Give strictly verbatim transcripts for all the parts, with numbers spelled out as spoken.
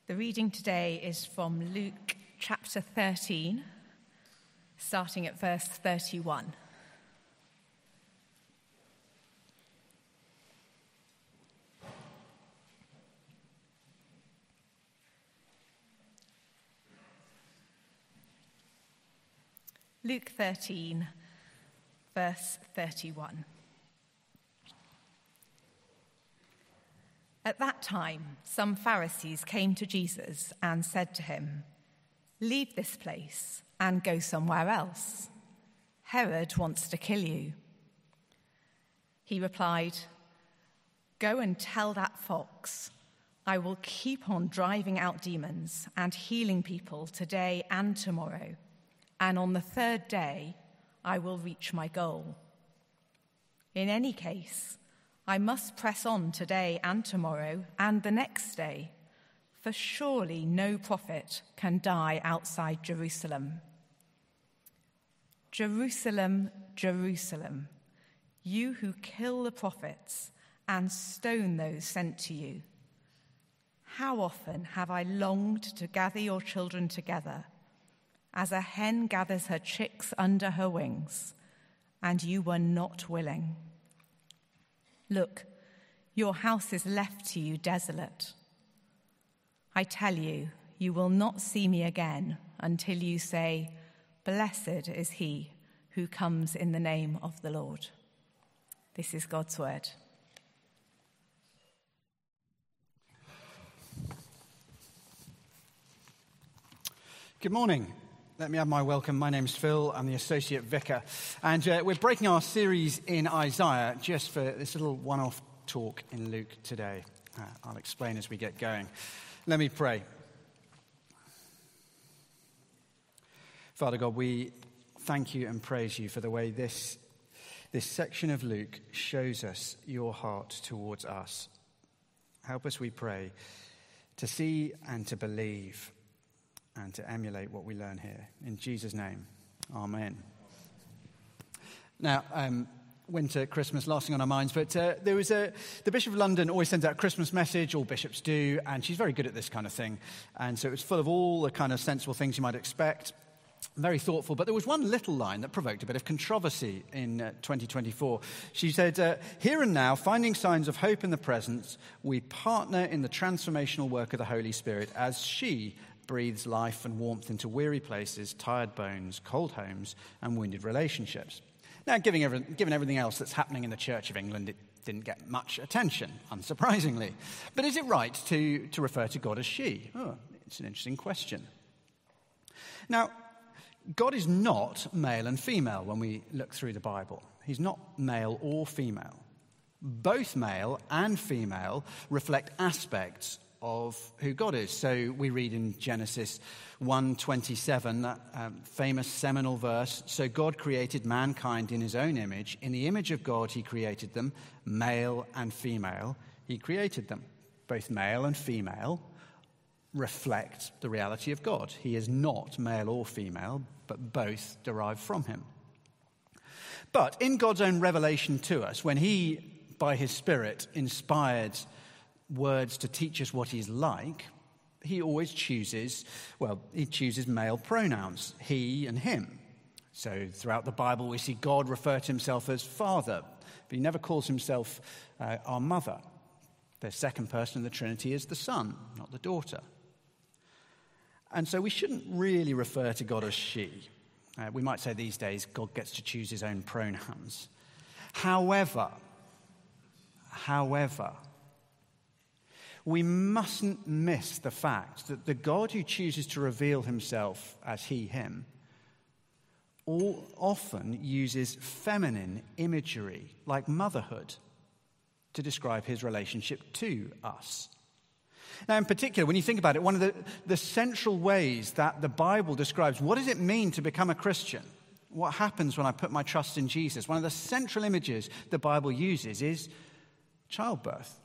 The reading today is from Luke chapter thirteen, starting at verse thirty-one. Luke thirteen, verse thirty-one. At that time, some Pharisees came to Jesus and said to him, "Leave this place and go somewhere else. Herod wants to kill you." He replied, "Go and tell that fox, I will keep on driving out demons and healing people today and tomorrow, and on the third day I will reach my goal. In any case, I must press on today and tomorrow and the next day, for surely no prophet can die outside Jerusalem. Jerusalem, Jerusalem, you who kill the prophets and stone those sent to you. How often have I longed to gather your children together, as a hen gathers her chicks under her wings, and you were not willing. Look, your house is left to you desolate. I tell you, you will not see me again until you say, 'Blessed is he who comes in the name of the Lord.'" This is God's word. Good morning. Let me add my welcome. My name's Phil. I'm the Associate Vicar. And uh, we're breaking our series in Isaiah just for this little one-off talk in Luke today. Uh, I'll explain as we get going. Let me pray. Father God, we thank you and praise you for the way this, this section of Luke shows us your heart towards us. Help us, we pray, to see and to believe and to emulate what we learn here. In Jesus' name, amen. Now, um, winter, Christmas, lasting on our minds, but uh, there was a, the Bishop of London always sends out a Christmas message, all bishops do, and she's very good at this kind of thing. And so it was full of all the kind of sensible things you might expect, very thoughtful. But there was one little line that provoked a bit of controversy in uh, twenty twenty-four. She said, uh, "Here and now, finding signs of hope in the present, we partner in the transformational work of the Holy Spirit as she breathes life and warmth into weary places, tired bones, cold homes, and wounded relationships." Now, given, every, given everything else that's happening in the Church of England, it didn't get much attention, unsurprisingly. But is it right to, to refer to God as she? Oh, it's an interesting question. Now, God is not male and female when we look through the Bible. He's not male or female. Both male and female reflect aspects of who God is. So we read in Genesis one twenty-seven, that um, famous seminal verse, "So God created mankind in his own image. In the image of God he created them, male and female he created them." Both male and female reflect the reality of God. He is not male or female, but both derive from him. But in God's own revelation to us, when he, by his Spirit, inspired words to teach us what he's like, he always chooses, well, he chooses male pronouns, he and him. So throughout the Bible, we see God refer to himself as Father, but he never calls himself uh, our mother. The second person of the Trinity is the Son, not the daughter. And so we shouldn't really refer to God as she. Uh, we might say these days, God gets to choose his own pronouns. However, however, we mustn't miss the fact that the God who chooses to reveal himself as he, him, all often uses feminine imagery, like motherhood, to describe his relationship to us. Now, in particular, when you think about it, one of the, the central ways that the Bible describes what does it mean to become a Christian, what happens when I put my trust in Jesus, one of the central images the Bible uses is childbirth.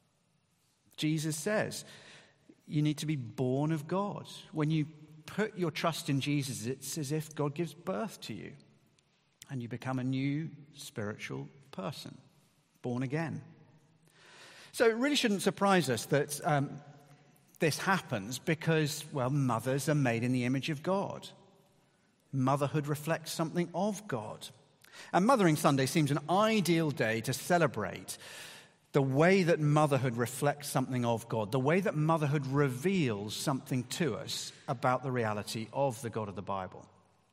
Jesus says you need to be born of God. When you put your trust in Jesus, it's as if God gives birth to you and you become a new spiritual person, born again. So it really shouldn't surprise us that um, This happens because, well, mothers are made in the image of God. Motherhood reflects something of God. And Mothering Sunday seems an ideal day to celebrate the way that motherhood reflects something of God, the way that motherhood reveals something to us about the reality of the God of the Bible.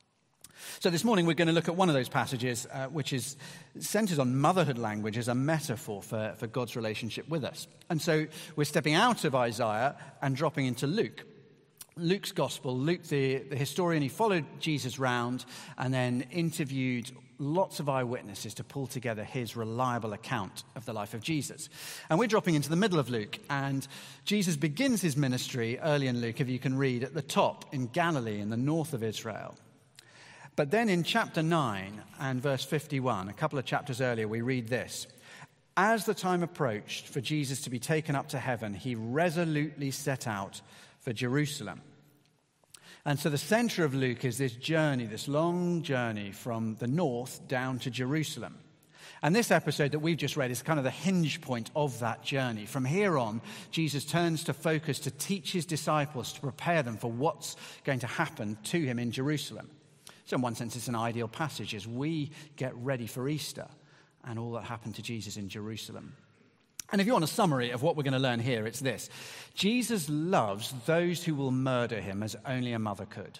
So this morning we're going to look at one of those passages uh, which is centers on motherhood language as a metaphor for, for God's relationship with us. And so we're stepping out of Isaiah and dropping into Luke. Luke's gospel. Luke, the, the historian, he followed Jesus round and then interviewed lots of eyewitnesses to pull together his reliable account of the life of Jesus. And we're dropping into the middle of Luke, and Jesus begins his ministry early in Luke, if you can read, at the top in Galilee in the north of Israel. But then in chapter nine and verse fifty-one, a couple of chapters earlier, we read this. As the time approached for Jesus to be taken up to heaven, he resolutely set out for Jerusalem. And so the center of Luke is this journey, this long journey from the north down to Jerusalem. And this episode that we've just read is kind of the hinge point of that journey. From here on, Jesus turns to focus to teach his disciples, to prepare them for what's going to happen to him in Jerusalem. So in one sense, it's an ideal passage as we get ready for Easter and all that happened to Jesus in Jerusalem. And if you want a summary of what we're going to learn here, it's this. Jesus loves those who will murder him as only a mother could.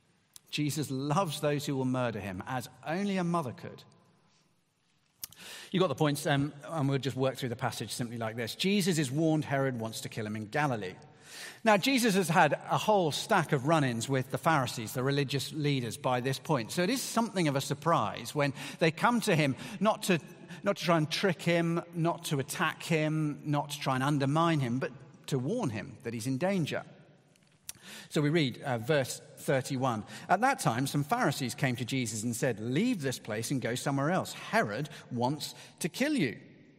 Jesus loves those who will murder him as only a mother could. You got the points, um, and we'll just work through the passage simply like this. Jesus is warned Herod wants to kill him in Galilee. Now, Jesus has had a whole stack of run-ins with the Pharisees, the religious leaders, by this point. So it is something of a surprise when they come to him not to Not to try and trick him, not to attack him, not to try and undermine him, but to warn him that he's in danger. So we read uh, verse thirty-one. At that time, some Pharisees came to Jesus and said, "Leave this place and go somewhere else. Herod wants to kill you."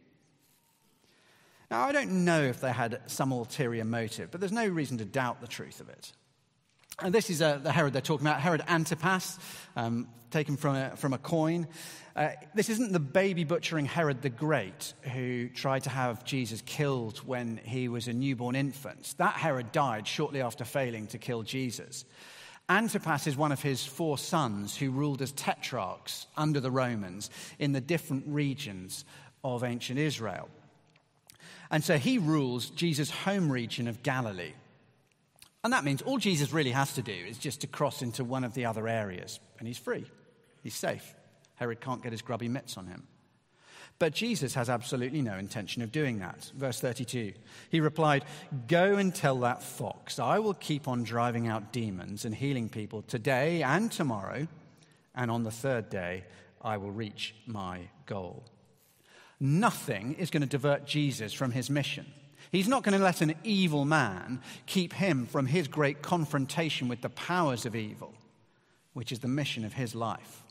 Now, I don't know if they had some ulterior motive, but there's no reason to doubt the truth of it. And this is uh, the Herod they're talking about, Herod Antipas, um, taken from a, from a coin. Uh, this isn't the baby butchering Herod the Great who tried to have Jesus killed when he was a newborn infant. That Herod died shortly after failing to kill Jesus. Antipas is one of his four sons who ruled as tetrarchs under the Romans in the different regions of ancient Israel. And so he rules Jesus' home region of Galilee. And that means all Jesus really has to do is just to cross into one of the other areas, and he's free. He's safe. Herod can't get his grubby mitts on him. But Jesus has absolutely no intention of doing that. Verse thirty-two, he replied, "Go and tell that fox, I will keep on driving out demons and healing people today and tomorrow, and on the third day I will reach my goal." Nothing is going to divert Jesus from his mission. He's not going to let an evil man keep him from his great confrontation with the powers of evil, which is the mission of his life.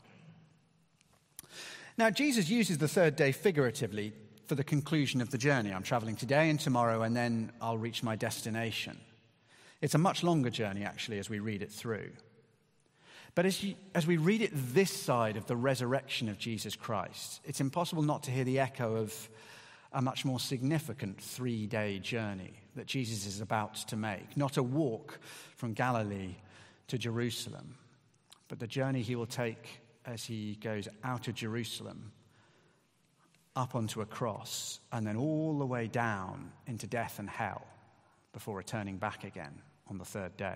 Now, Jesus uses the third day figuratively for the conclusion of the journey. I'm traveling today and tomorrow, and then I'll reach my destination. It's a much longer journey, actually, as we read it through. But as, you, as we read it this side of the resurrection of Jesus Christ, it's impossible not to hear the echo of a much more significant three-day journey that Jesus is about to make. Not a walk from Galilee to Jerusalem, but the journey he will take as he goes out of Jerusalem, up onto a cross, and then all the way down into death and hell before returning back again on the third day.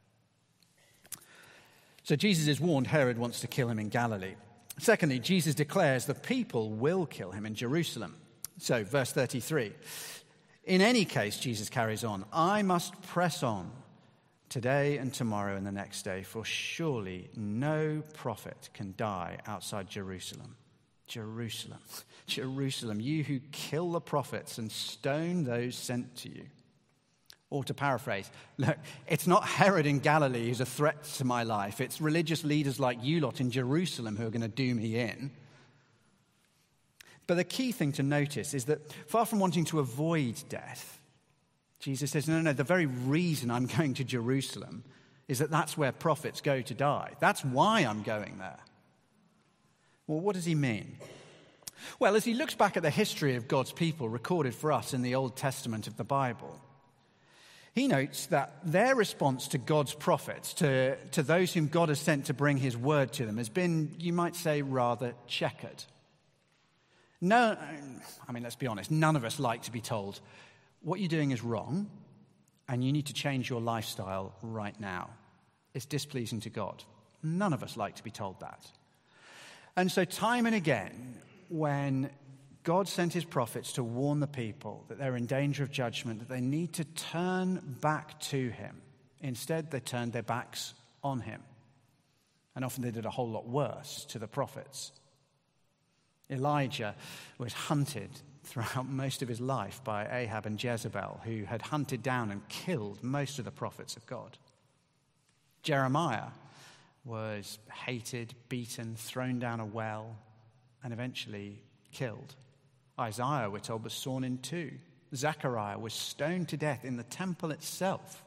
So Jesus is warned Herod wants to kill him in Galilee. Secondly, Jesus declares the people will kill him in Jerusalem. So, verse thirty-three, in any case, Jesus carries on, I must press on today and tomorrow and the next day, for surely no prophet can die outside Jerusalem. Jerusalem, Jerusalem, you who kill the prophets and stone those sent to you. Or to paraphrase, look, it's not Herod in Galilee who's a threat to my life. It's religious leaders like you lot in Jerusalem who are going to do me in. But the key thing to notice is that far from wanting to avoid death, Jesus says, no, no, no, the very reason I'm going to Jerusalem is that that's where prophets go to die. That's why I'm going there. Well, what does he mean? Well, as he looks back at the history of God's people recorded for us in the Old Testament of the Bible, he notes that their response to God's prophets, to, to those whom God has sent to bring his word to them, has been, you might say, rather checkered. No, I mean, let's be honest, none of us like to be told, what you're doing is wrong, and you need to change your lifestyle right now. It's displeasing to God. None of us like to be told that. And so time and again, when God sent his prophets to warn the people that they're in danger of judgment, that they need to turn back to him, instead they turned their backs on him. And often they did a whole lot worse to the prophets. Elijah was hunted throughout most of his life by Ahab and Jezebel, who had hunted down and killed most of the prophets of God. Jeremiah was hated, beaten, thrown down a well, and eventually killed. Isaiah, we're told, was sawn in two. Zechariah was stoned to death in the temple itself.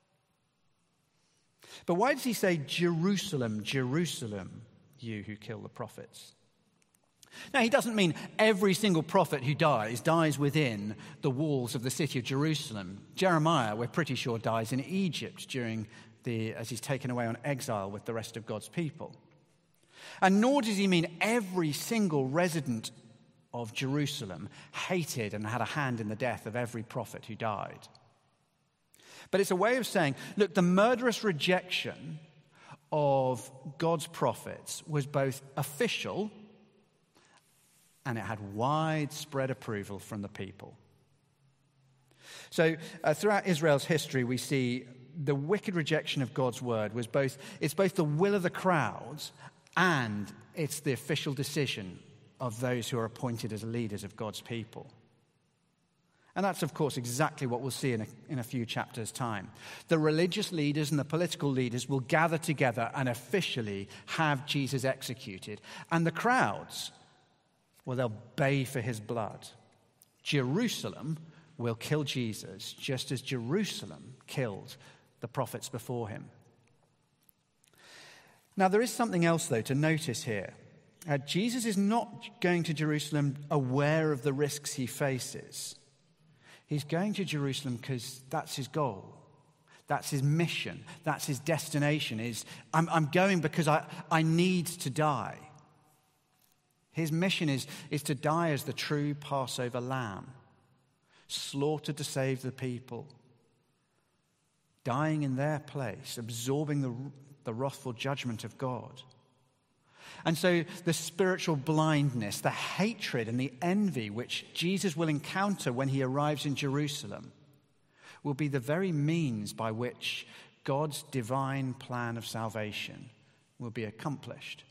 But why does he say, Jerusalem, Jerusalem, you who kill the prophets? Now, he doesn't mean every single prophet who dies, dies within the walls of the city of Jerusalem. Jeremiah, we're pretty sure, dies in Egypt during the, as he's taken away on exile with the rest of God's people. And nor does he mean every single resident of Jerusalem hated and had a hand in the death of every prophet who died. But it's a way of saying, look, the murderous rejection of God's prophets was both official and it had widespread approval from the people. So uh, throughout Israel's history, we see the wicked rejection of God's word was both, it's both the will of the crowds and it's the official decision of those who are appointed as leaders of God's people. And that's, of course, exactly what we'll see in a, in a few chapters' time. The religious leaders and the political leaders will gather together and officially have Jesus executed. And the crowds, well, they'll bay for his blood. Jerusalem will kill Jesus, just as Jerusalem killed the prophets before him. Now, there is something else, though, to notice here. Uh, Jesus is not going to Jerusalem aware of the risks he faces. He's going to Jerusalem because that's his goal. That's his mission. That's his destination. Is I'm, I'm going because I, I need to die. His mission is, is to die as the true Passover lamb, slaughtered to save the people, dying in their place, absorbing the, the wrathful judgment of God. And so the spiritual blindness, the hatred and the envy which Jesus will encounter when he arrives in Jerusalem will be the very means by which God's divine plan of salvation will be accomplished.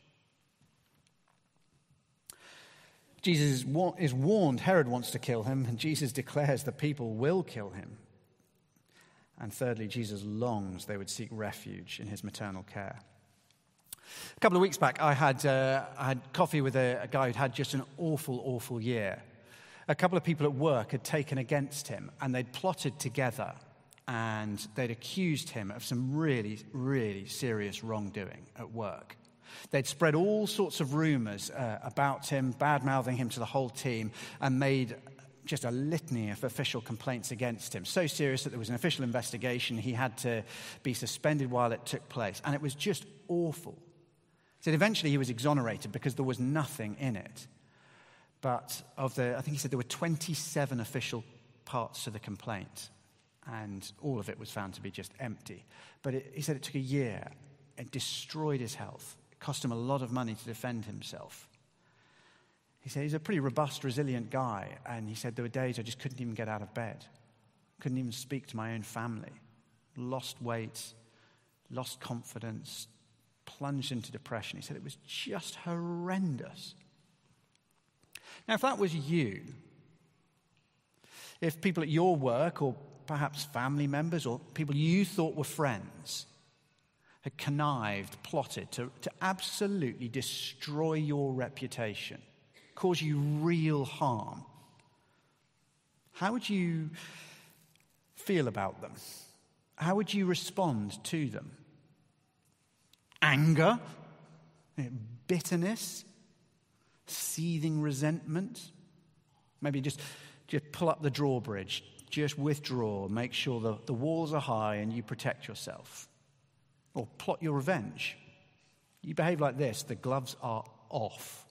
Jesus is warned Herod wants to kill him, and Jesus declares the people will kill him. And thirdly, Jesus longs they would seek refuge in his maternal care. A couple of weeks back, I had uh, I had coffee with a, a guy who'd had just an awful, awful year. A couple of people at work had taken against him, and they'd plotted together, and they'd accused him of some really, really serious wrongdoing at work. They'd spread all sorts of rumors uh, about him, bad-mouthing him to the whole team, and made just a litany of official complaints against him. So serious that there was an official investigation. He had to be suspended while it took place. And it was just awful. So eventually he was exonerated because there was nothing in it. But of the, I think he said there were twenty-seven official parts to the complaint. And all of it was found to be just empty. But it, he said it took a year. It destroyed his health. It cost him a lot of money to defend himself. He said he's a pretty robust, resilient guy. And he said there were days I just couldn't even get out of bed. Couldn't even speak to my own family. Lost weight, lost confidence, plunged into depression. He said it was just horrendous. Now, if that was you, if people at your work or perhaps family members or people you thought were friends had connived, plotted to, to absolutely destroy your reputation, cause you real harm, how would you feel about them? How would you respond to them? Anger, bitterness, seething resentment. Maybe just, just pull up the drawbridge, just withdraw, make sure the, the walls are high and you protect yourself. Or plot your revenge. You behave like this, the gloves are off.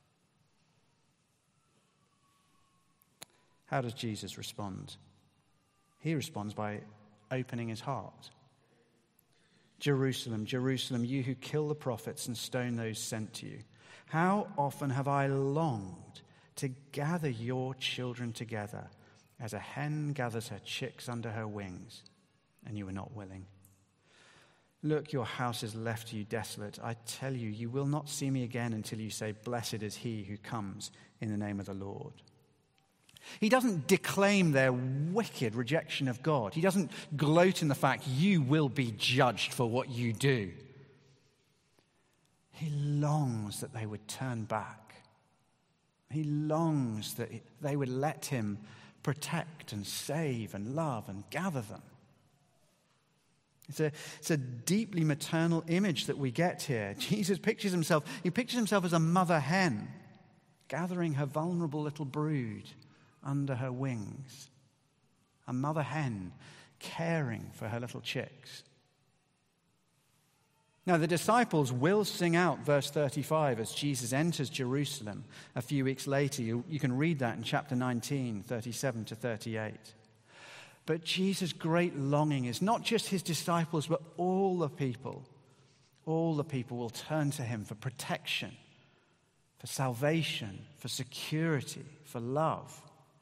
How does Jesus respond? He responds by opening his heart. Jerusalem, Jerusalem, you who kill the prophets and stone those sent to you. How often have I longed to gather your children together as a hen gathers her chicks under her wings, and you were not willing. Look, your house is left to you desolate. I tell you, you will not see me again until you say, blessed is he who comes in the name of the Lord. He doesn't declaim their wicked rejection of God. He doesn't gloat in the fact you will be judged for what you do. He longs that they would turn back. He longs that they would let him protect and save and love and gather them. It's a, it's a deeply maternal image that we get here. Jesus pictures himself, he pictures himself as a mother hen, gathering her vulnerable little brood under her wings. A mother hen caring for her little chicks. Now, the disciples will sing out verse thirty-five as Jesus enters Jerusalem a few weeks later. You, you can read that in chapter nineteen, thirty-seven to thirty-eight. But Jesus' great longing is not just his disciples, but all the people. All the people will turn to him for protection, for salvation, for security, for love.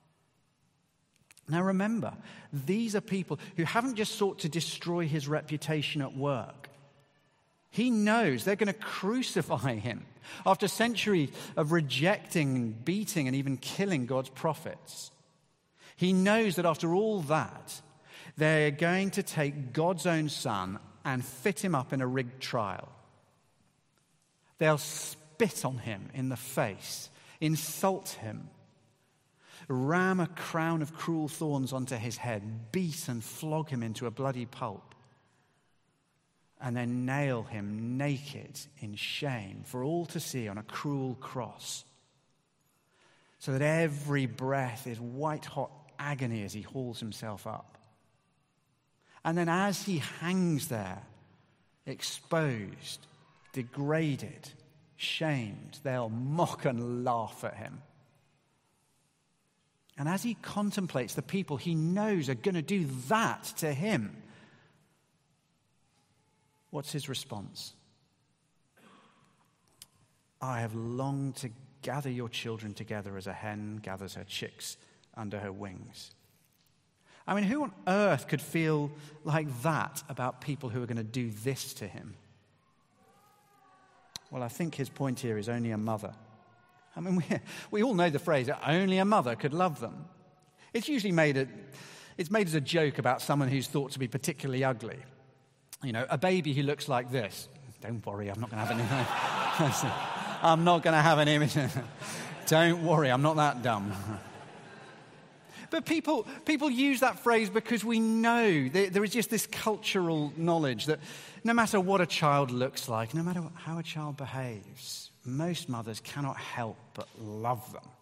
Now remember, these are people who haven't just sought to destroy his reputation at work. He knows they're going to crucify him after centuries of rejecting, beating, and even killing God's prophets. He knows that after all that, they're going to take God's own son and fit him up in a rigged trial. They'll spit on him in the face, insult him, ram a crown of cruel thorns onto his head, beat and flog him into a bloody pulp, and then nail him naked in shame for all to see on a cruel cross, so that every breath is white-hot agony as he hauls himself up. And then as he hangs there, exposed, degraded, shamed, they'll mock and laugh at him. And as he contemplates the people he knows are going to do that to him, what's his response? I have longed to gather your children together as a hen gathers her chicks under her wings. I mean, who on earth could feel like that about people who are going to do this to him? Well, I think his point here is only a mother. I mean, we, we all know the phrase, only a mother could love them. It's usually made, a, it's made as a joke about someone who's thought to be particularly ugly. You know, a baby who looks like this. Don't worry, I'm not going to have an image. I'm not going to have an image. Don't worry, I'm not that dumb. But people, people use that phrase because we know there, there is just this cultural knowledge that no matter what a child looks like, no matter how a child behaves, most mothers cannot help but love them.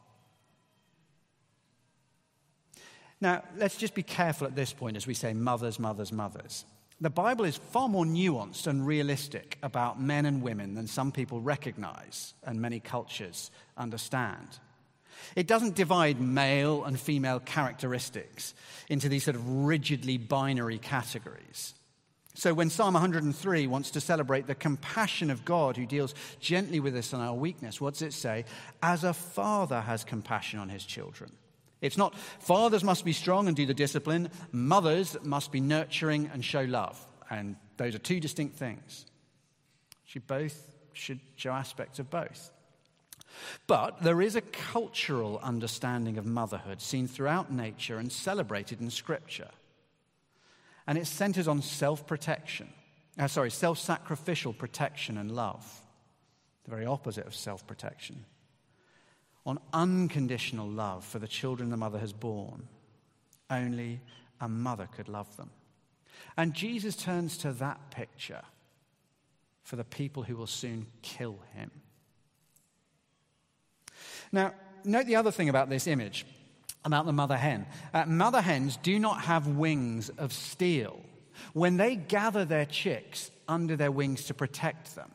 Now, let's just be careful at this point as we say mothers, mothers, mothers. The Bible is far more nuanced and realistic about men and women than some people recognize and many cultures understand. It doesn't divide male and female characteristics into these sort of rigidly binary categories. So when Psalm one hundred three wants to celebrate the compassion of God who deals gently with us in our weakness, what does it say? As a father has compassion on his children. It's not fathers must be strong and do the discipline, mothers must be nurturing and show love. And those are two distinct things. She both should show aspects of both. But there is a cultural understanding of motherhood seen throughout nature and celebrated in Scripture. And it centers on self-protection, uh, sorry, self-sacrificial protection and love, the very opposite of self-protection. On unconditional love for the children the mother has borne. Only a mother could love them. And Jesus turns to that picture for the people who will soon kill him. Now, note the other thing about this image. about the mother hen. Uh, mother hens do not have wings of steel. When they gather their chicks under their wings to protect them,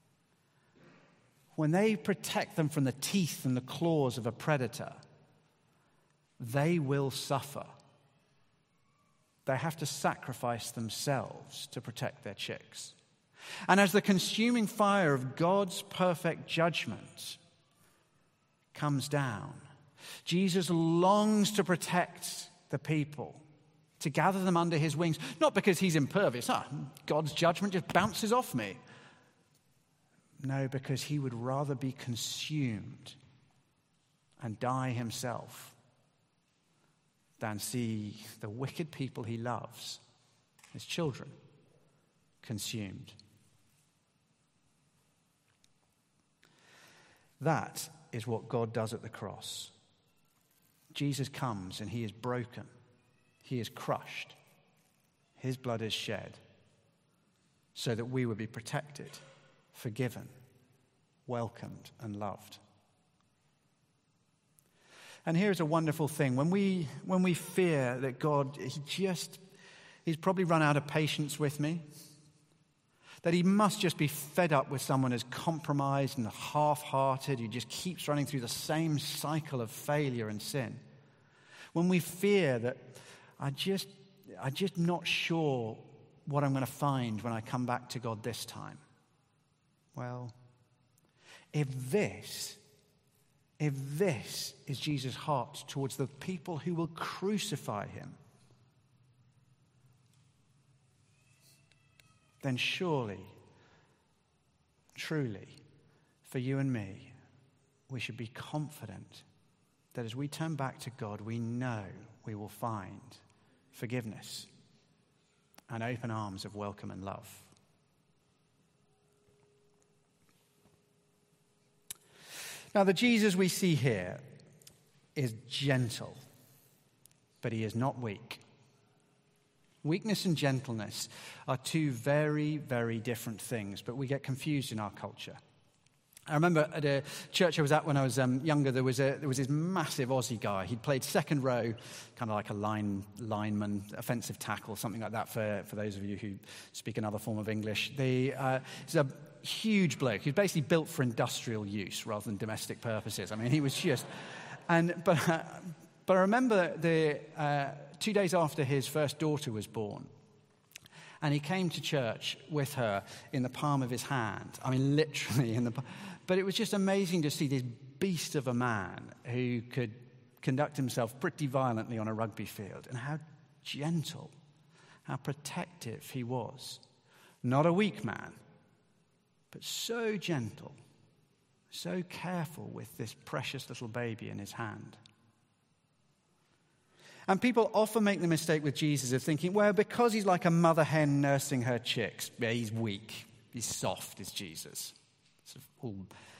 when they protect them from the teeth and the claws of a predator, they will suffer. They have to sacrifice themselves to protect their chicks. And as the consuming fire of God's perfect judgment comes down, Jesus longs to protect the people, to gather them under his wings, not because he's impervious. Ah, God's judgment just bounces off me. No, because he would rather be consumed and die himself than see the wicked people he loves, his children, consumed. That is what God does at the cross. Jesus comes and he is broken. He is crushed. His blood is shed so that we would be protected, forgiven, welcomed, and loved. And here's a wonderful thing. When we when we fear that God, he just, he's probably run out of patience with me, that he must just be fed up with someone as compromised and half-hearted who just keeps running through the same cycle of failure and sin. When we fear that I just, I'm just not sure what I'm going to find when I come back to God this time. Well, if this, if this is Jesus' heart towards the people who will crucify him, then surely, truly, for you and me, we should be confident that as we turn back to God, we know we will find forgiveness and open arms of welcome and love. Now, the Jesus we see here is gentle, but he is not weak. Weakness and gentleness are two very, very different things, but we get confused in our culture. I remember at a church I was at when I was um, younger, there was a there was this massive Aussie guy. He'd played second row, kind of like a line lineman, offensive tackle, something like that for, for those of you who speak another form of English. The, uh, he's a huge bloke. He's basically built for industrial use rather than domestic purposes. I mean, he was just... and But, uh, but I remember the uh, two days after his first daughter was born, and he came to church with her in the palm of his hand. I mean, literally in the... But it was just amazing to see this beast of a man who could conduct himself pretty violently on a rugby field, and how gentle, how protective he was. Not a weak man, but so gentle, so careful with this precious little baby in his hand. And people often make the mistake with Jesus of thinking, well, because he's like a mother hen nursing her chicks, yeah, he's weak, he's soft, is Jesus. Sort of all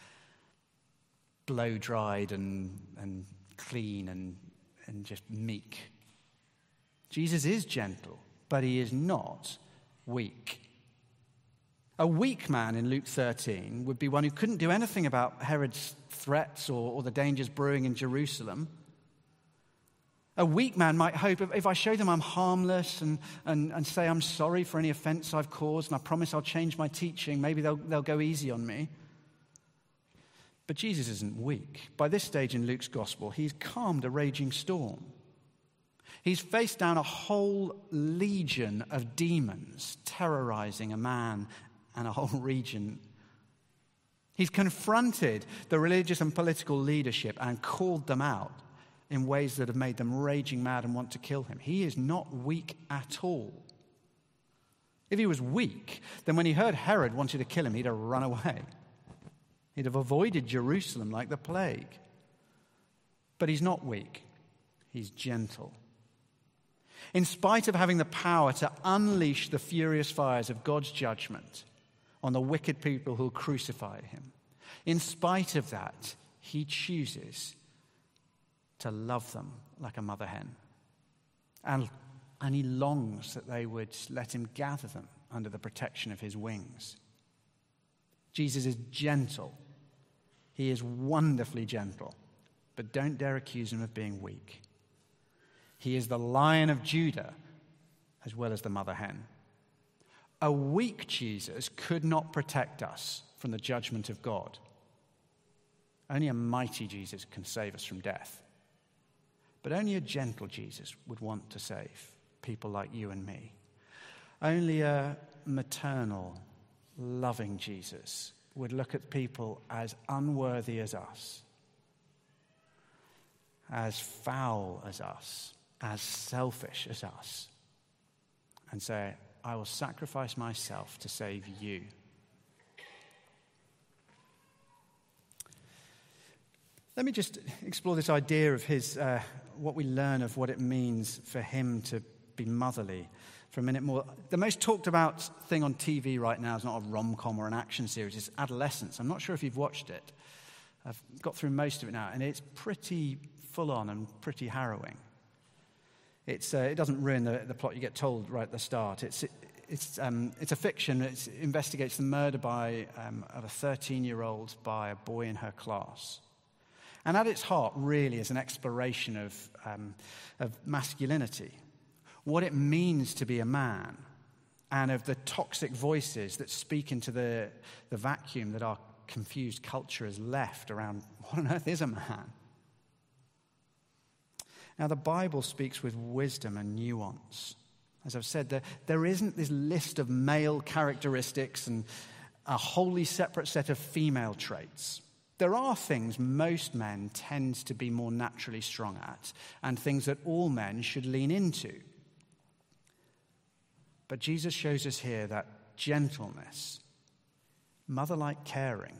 blow-dried and, and clean and, and just meek. Jesus is gentle, but he is not weak. A weak man in Luke thirteen would be one who couldn't do anything about Herod's threats or, or the dangers brewing in Jerusalem. A weak man might hope, if, if I show them I'm harmless and, and, and say I'm sorry for any offense I've caused and I promise I'll change my teaching, maybe they'll, they'll go easy on me. But Jesus isn't weak. By this stage in Luke's gospel, he's calmed a raging storm. He's faced down a whole legion of demons terrorizing a man and a whole region. He's confronted the religious and political leadership and called them out in ways that have made them raging mad and want to kill him. He is not weak at all. If he was weak, then when he heard Herod wanted to kill him, he'd have run away. He'd have avoided Jerusalem like the plague. But he's not weak. He's gentle. In spite of having the power to unleash the furious fires of God's judgment on the wicked people who'll crucify him, in spite of that, he chooses to love them like a mother hen. And, and he longs that they would let him gather them under the protection of his wings. Jesus is gentle. He is wonderfully gentle. But don't dare accuse him of being weak. He is the Lion of Judah as well as the mother hen. A weak Jesus could not protect us from the judgment of God. Only a mighty Jesus can save us from death. But only a gentle Jesus would want to save people like you and me. Only a maternal, loving Jesus would look at people as unworthy as us, as foul as us, as selfish as us, and say, I will sacrifice myself to save you. Let me just explore this idea of his, uh, what we learn of what it means for him to be motherly for a minute more. The most talked about thing on T V right now is not a rom-com or an action series, it's Adolescence. I'm not sure if you've watched it. I've got through most of it now, and it's pretty full-on and pretty harrowing. It's, uh, it doesn't ruin the, the plot you get told right at the start. It's, it, it's, um, it's a fiction. It investigates the murder by, um, of a thirteen-year-old by a boy in her class. And at its heart, really, is an exploration of, um, of masculinity, what it means to be a man, and of the toxic voices that speak into the, the vacuum that our confused culture has left around what on earth is a man. Now, the Bible speaks with wisdom and nuance. As I've said, there, there isn't this list of male characteristics and a wholly separate set of female traits. There are things most men tend to be more naturally strong at, and things that all men should lean into. But Jesus shows us here that gentleness, mother-like caring,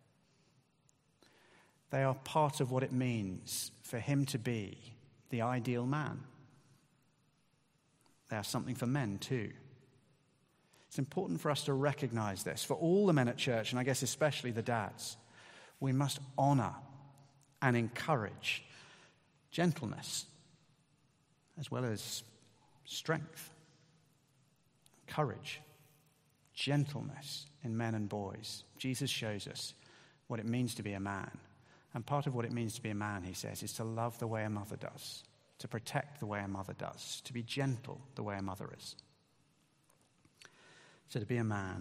they are part of what it means for him to be the ideal man. They are something for men too. It's important for us to recognize this. For all the men at church, and I guess especially the dads, we must honor and encourage gentleness as well as strength, courage, gentleness in men and boys. Jesus shows us what it means to be a man. And part of what it means to be a man, he says, is to love the way a mother does, to protect the way a mother does, to be gentle the way a mother is. So to be a man.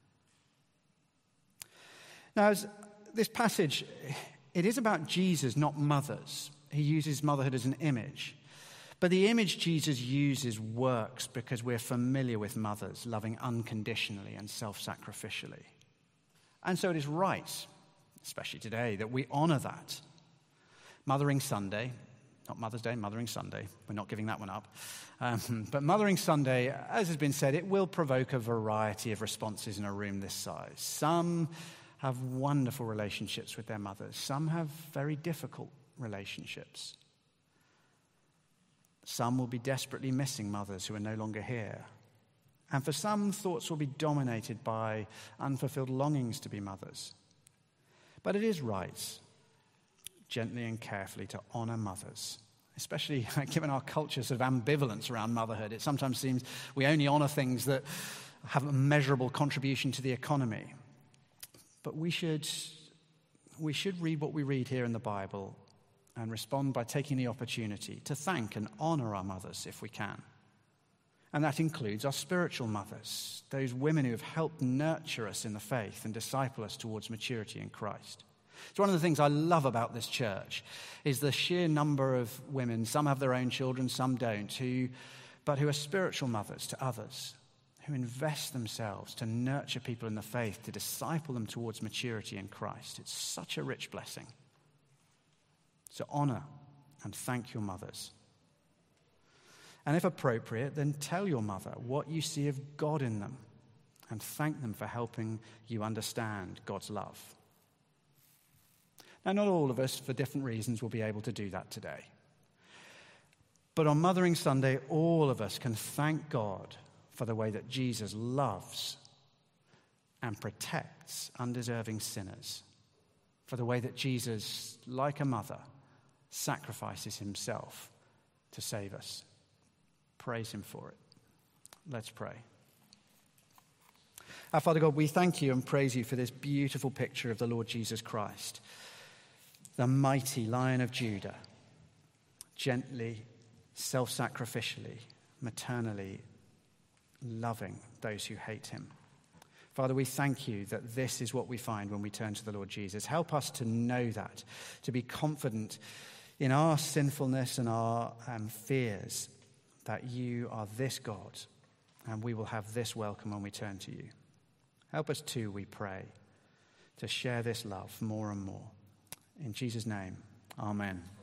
Now, as this passage, it is about Jesus, not mothers. He uses motherhood as an image. But the image Jesus uses works because we're familiar with mothers loving unconditionally and self-sacrificially. And so it is right, especially today, that we honor that. Mothering Sunday, not Mother's Day, Mothering Sunday. We're not giving that one up. Um, but Mothering Sunday, as has been said, it will provoke a variety of responses in a room this size. Some have wonderful relationships with their mothers. Some have very difficult relationships. Some will be desperately missing mothers who are no longer here. And for some, thoughts will be dominated by unfulfilled longings to be mothers. But it is right, gently and carefully, to honor mothers, especially given our culture's sort of ambivalence around motherhood. It sometimes seems we only honor things that have a measurable contribution to the economy. But we should, we should read what we read here in the Bible and respond by taking the opportunity to thank and honor our mothers if we can. And that includes our spiritual mothers, those women who have helped nurture us in the faith and disciple us towards maturity in Christ. It's one of the things I love about this church is the sheer number of women, some have their own children, some don't, who, but who are spiritual mothers to others, who invest themselves to nurture people in the faith, to disciple them towards maturity in Christ. It's such a rich blessing. So honor and thank your mothers. And if appropriate, then tell your mother what you see of God in them and thank them for helping you understand God's love. Now, not all of us, for different reasons, will be able to do that today. But on Mothering Sunday, all of us can thank God for the way that Jesus loves and protects undeserving sinners, for the way that Jesus, like a mother, sacrifices himself to save us. Praise him for it. Let's pray. Our Father God, we thank you and praise you for this beautiful picture of the Lord Jesus Christ, the mighty Lion of Judah, gently, self-sacrificially, maternally loving those who hate him. Father, we thank you that this is what we find when we turn to the Lord Jesus. Help us to know that, to be confident in our sinfulness and our um, fears that you are this God, and we will have this welcome when we turn to you. Help us too, we pray, to share this love more and more. In Jesus' name, amen.